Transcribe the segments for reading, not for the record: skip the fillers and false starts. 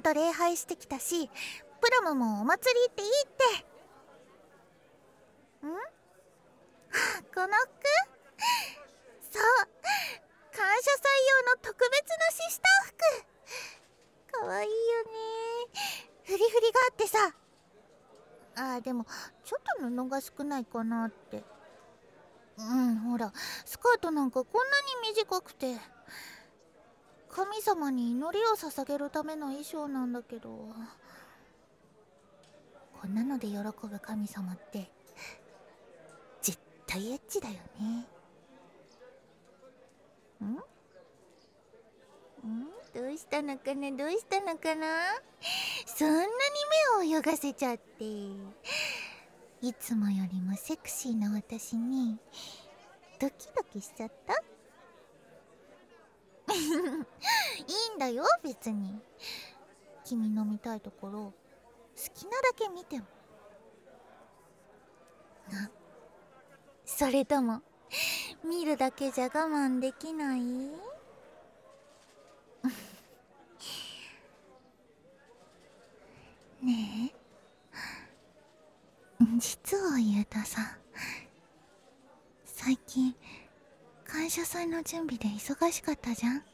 と礼拝してきたし、プラムもお祭り行っていいって。ん？この服？そう、感謝祭用の特別なシスター服。かわいいよね。フリフリがあってさ。でもちょっと布が少ないかなって。ほら、スカートなんかこんなに短くて、神様に祈りを捧げるための衣装なんだけど、こんなので喜ぶ神様って絶対エッチだよね。どうしたのかな、どうしたのかな。そんなに目を泳がせちゃって、いつもよりもセクシーな私にドキドキしちゃった。いいんだよ別に。君の見たいところ好きなだけ見ても。それとも見るだけじゃ我慢できない？ねえ、実を言うとさ、最近感謝祭の準備で忙しかったじゃん。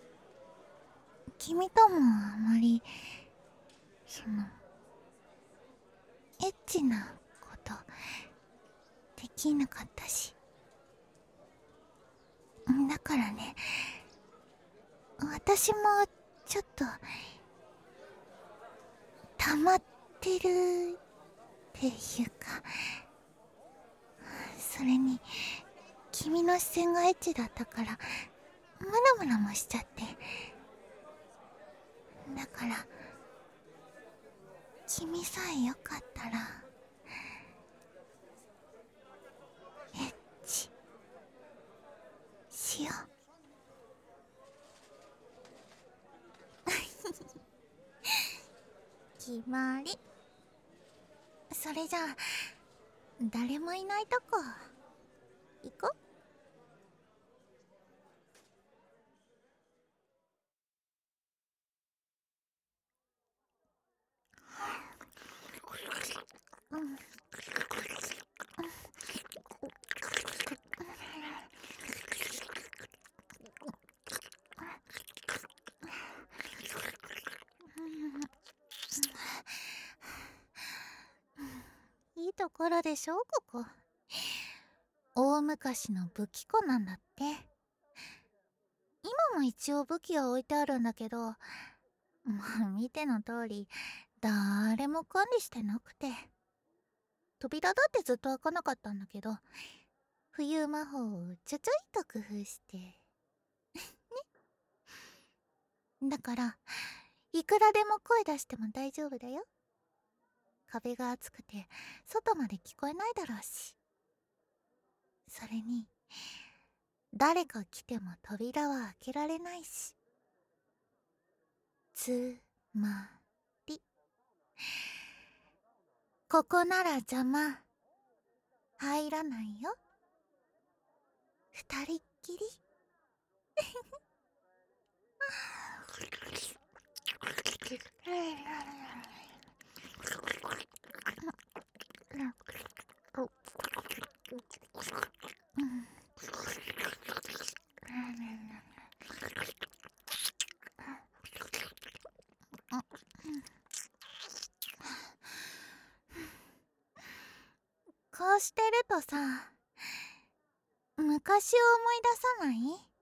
君ともあまりエッチなことできなかったし。だからね、私もちょっと溜まってるっていうか、それに君の視線がエッチだったからムラムラもしちゃって。だから君さえよかったらエッチしよう。決まり。それじゃあ誰もいないとこ行こ。いいところでしょここ。大昔の武器庫なんだって。今も一応武器は置いてあるんだけど、見ての通り誰も管理してなくて、扉だってずっと開かなかったんだけど、浮遊魔法をちょちょいと工夫してね。だからいくらでも声出しても大丈夫だよ。壁が厚くて外まで聞こえないだろうし。それに誰か来ても扉は開けられないし。つまりここなら邪魔入らないよ。二人っきり。こうしてるとさ、昔を思い出さない？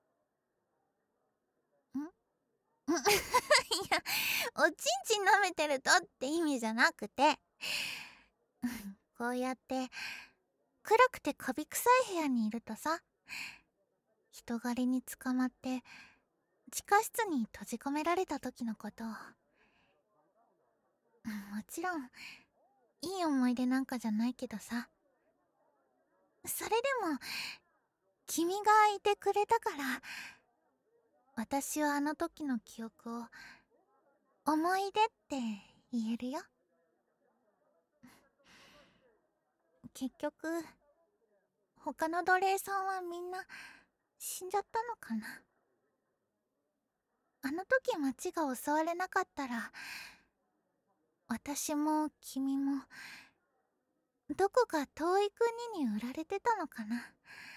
いや、おちんちん舐めてるとって意味じゃなくて、こうやって暗くてカビ臭い部屋にいるとさ、人狩りに捕まって地下室に閉じ込められた時のことを。もちろんいい思い出なんかじゃないけどさ、それでも君がいてくれたから、私はあの時の記憶を思い出って言えるよ。結局他の奴隷さんはみんな死んじゃったのかな。 あの時町が襲われなかったら、私も君もどこか遠い国に売られてたのかな。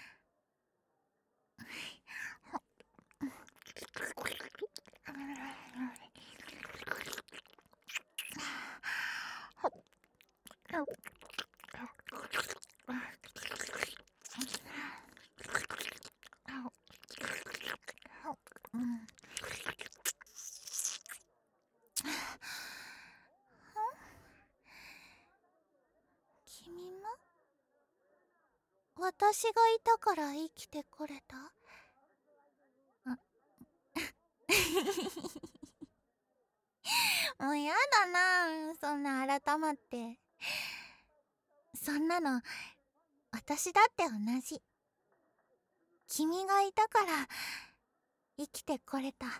君も私がいたから生きてこれた？もうやだな、そんな改まって。そんなの私だって同じ。君がいたから生きてこれた。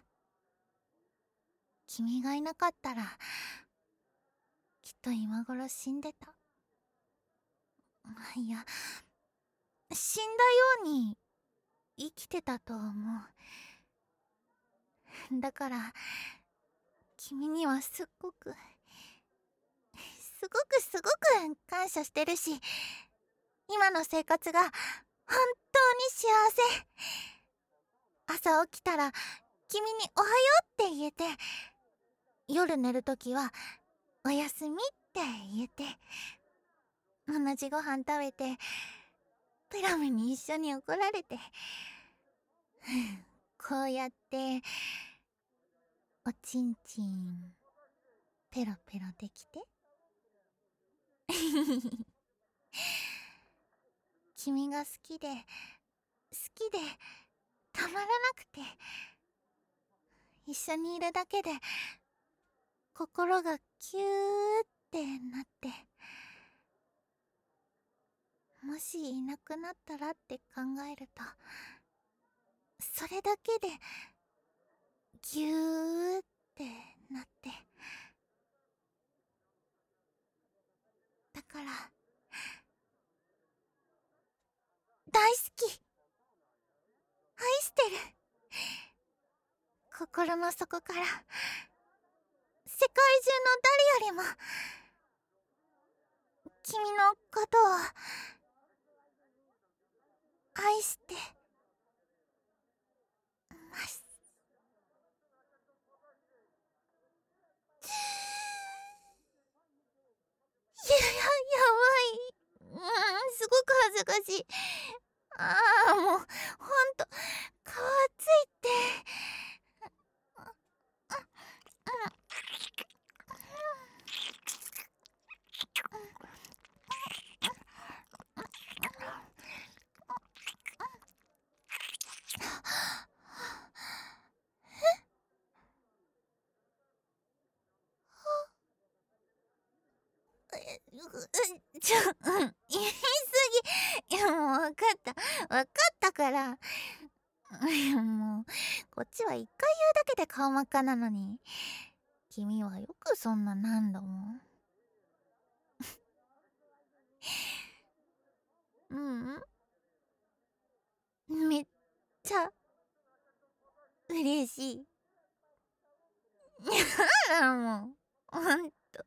君がいなかったらきっと今頃死んでた。いや、死んだように生きてたと思う。だから君にはすごく感謝してるし、今の生活が本当に幸せ。朝起きたら君におはようって言えて、夜寝るときはおやすみって言えて、同じご飯食べてプラムに一緒に怒られて、こうやっておちんちんペロペロできて君が好きでたまらなくて、一緒にいるだけで心がキューってなって、もしいなくなったらって考えると、それだけでギューってなって、だから大好き、愛してる。心の底から、世界中の誰よりも君のことを愛してます。やばい。すごく恥ずかしい。もうほんと皮ついて。言い過ぎ。いや、もうわかったから。もうこっちは一回言うだけで顔真っ赤なのに、君はよくそんな何度も。めっちゃ嬉しい。やだもん、ほんと。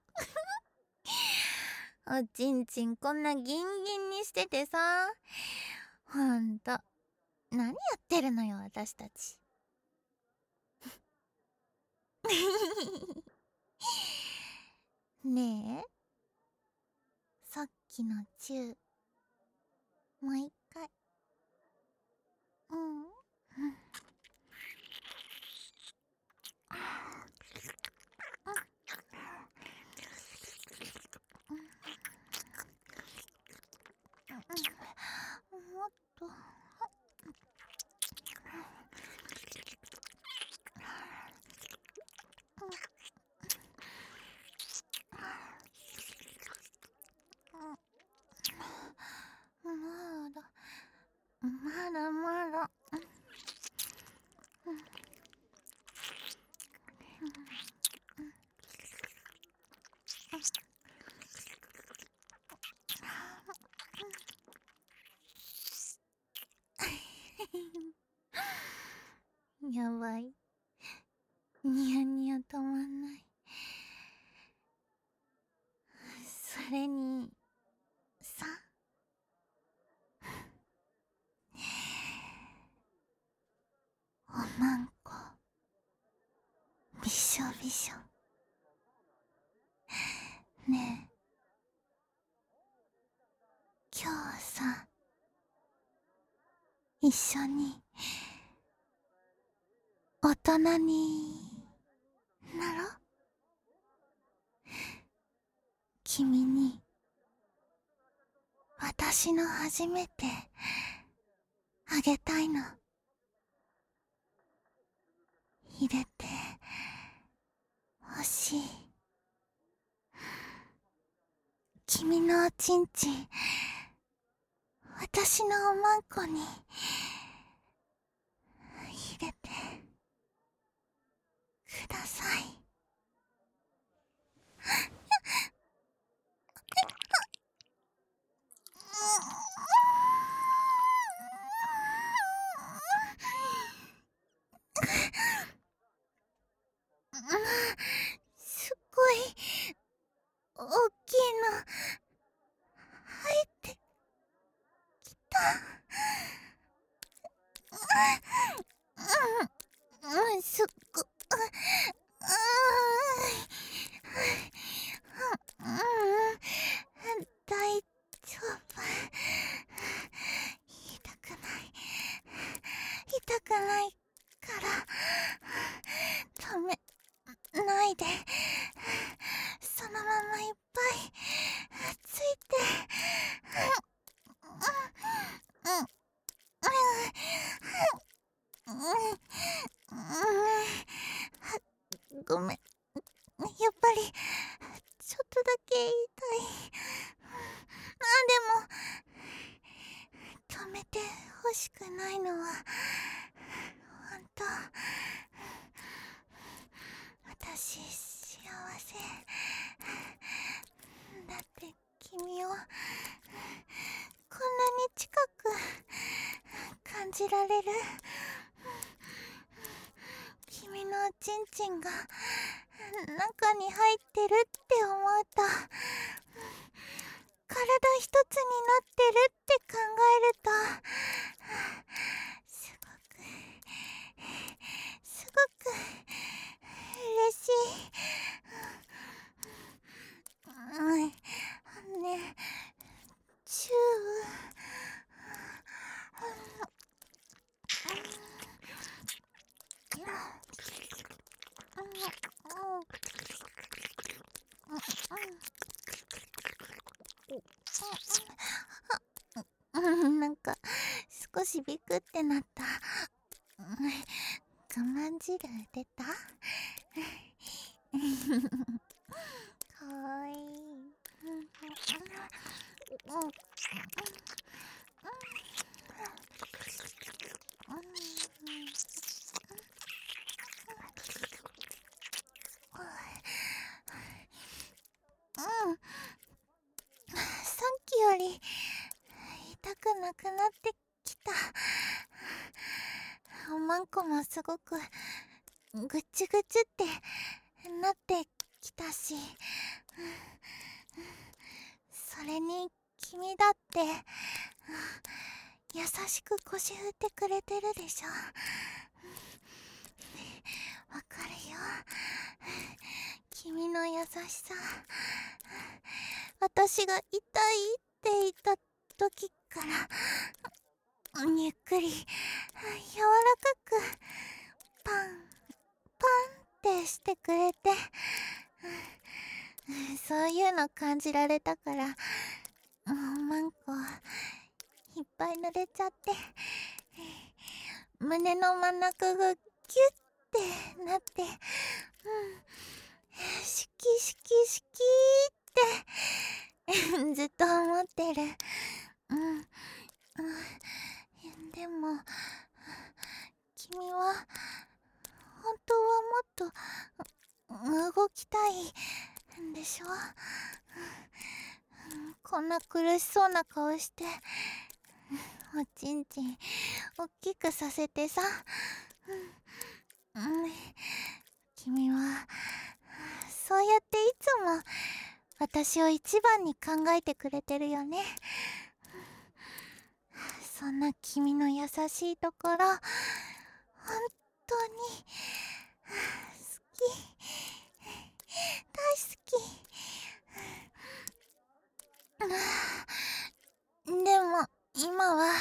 おちんちんこんなギンギンにしててさ、ほんと何やってるのよ私たち。ねえ、さっきのチューもう一回。もっと。まだまだ。やばい。 ニヤニヤ止まんない。それにさ、おまんこびしょびしょ。ねえ、今日さ、一緒に大人になろ。君に私の初めてあげたいの。入れてほしい。君のおちんちん、私のおまんこに入れてください。すっごい大きいの入ってきた。すっご大丈夫。痛くない痛くないから止めないで、そのままいっぱいついて。ごめん、やっぱりちょっとだけ痛い。でも止めてほしくないのはほんと。私幸せだって。君をこんなに近く感じられる。君のおちんちんが中に入ってるって思うと、体一つになってるって考えると、すごくすごく嬉しい。ね、チュなんか少しビクってなった。我慢汁出た。かわいい。さっきより痛くなくなってきた。おまんこもすごくぐちゅぐちゅってなってきたし、それに君だって優しく腰振ってくれてるでしょ。わかるよ、君の優しさ。私が痛いって言った時からゆっくり柔らかくパンパンってしてくれて、そういうの感じられたから、おまんこいっぱい濡れちゃって、胸の真ん中がギュッてなって、シキシキシキーってずっと思ってる。でも君は本当はもっと動きたいんでしょ。こんな苦しそうな顔しておちんちんおっきくさせてさ、 君はそうやっていつも私を一番に考えてくれてるよね。そんな君の優しいところ、本当に好き、大好き。でも今は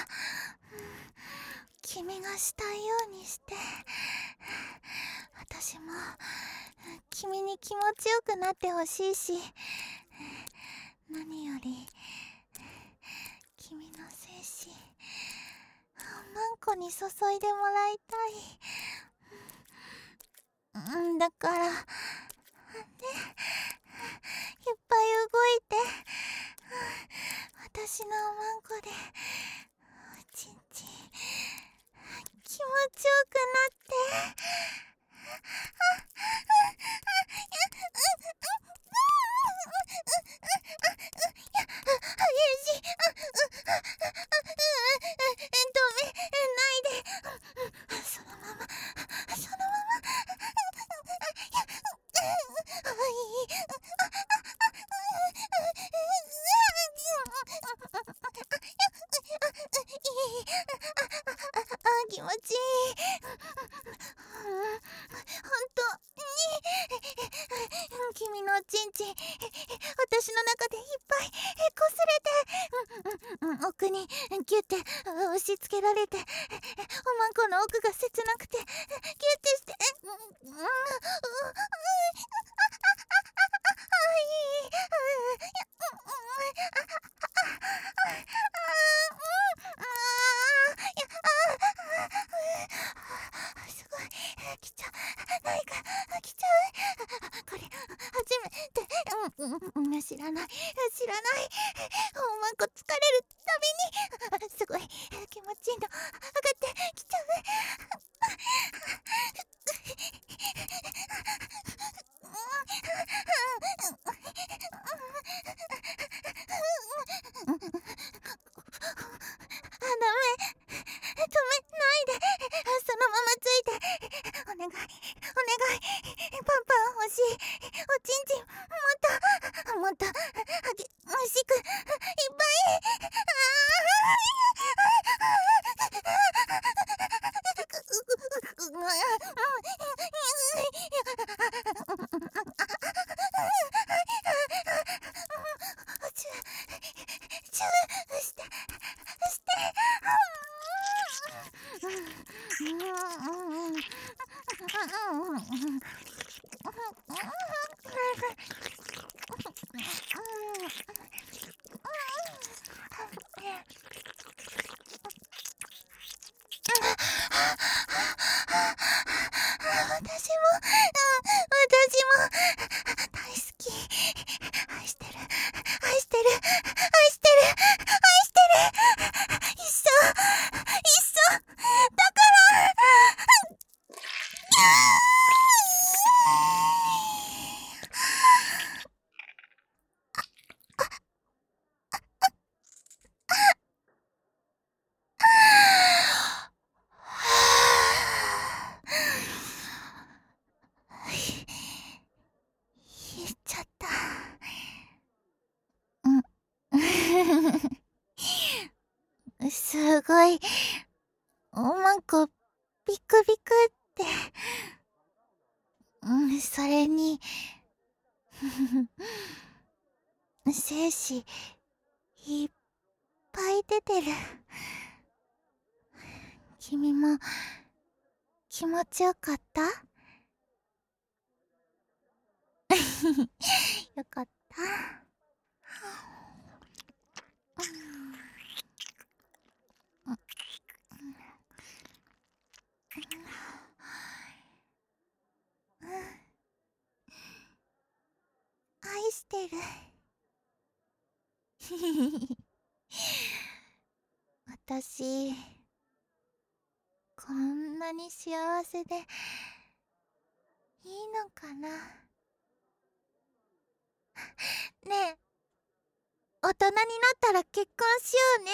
君がしたいようにして、私も君に気持ちよくなってほしいし、何より君の精子マンコに注いでもらいたい。だからね、いっぱい動いて、私のマンコでおちんちん気持ちよくなって、そのまま気持ちいい。本当に君のおちんちん私の中でいっぱい擦れて、奥にギュッて押し付けられて、おまんこの奥が切なくてギュッてして、すごい来ちゃう、ないか来ちゃう、これ初めて、知らないおまんこ疲れるたびにすごい気持ちいいの上がってきちゃう。ダメ、止めないで、そのままついて、お願いパンパン欲しい、おちんちんもっと欲しくいっぱい、チューして私も大好き、愛してる一緒だから、言っちゃった。すごいおまんこビクビクって、それに精子いっぱい出てる。君も気持ちよかった？よかった。愛してる。私こんなに幸せでいいのかな。ねえ、大人になったら結婚しようね。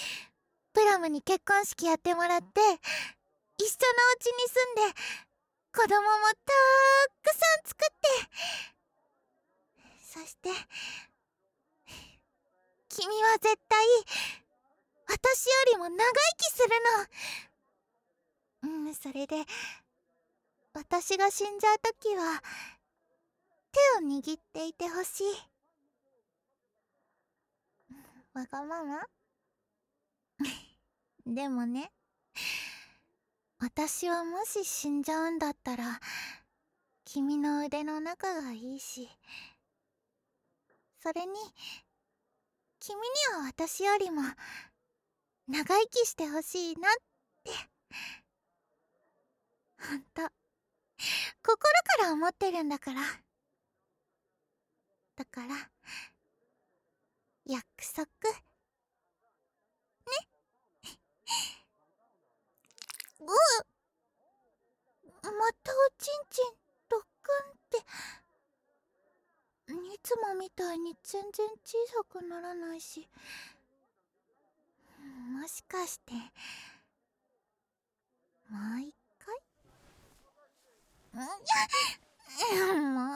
プラムに結婚式やってもらって、一緒のお家に住んで子供もたくさん作って、そして君は絶対私よりも長生きするの。それで私が死んじゃうときは手を握っていてほしい。わがままでもね、私はもし死んじゃうんだったら君の腕の中がいいし、それに君には私よりも長生きしてほしいなって、ほんと心から思ってるんだから。だから約束ね。またおちんちんドックンって、いつもみたいに全然小さくならないし、もしかしてもう一回も